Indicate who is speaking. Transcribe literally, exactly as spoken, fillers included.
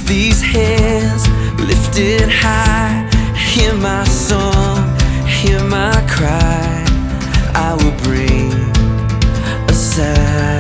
Speaker 1: these hands lifted high, hear my song, hear my cry. I will bring a sound.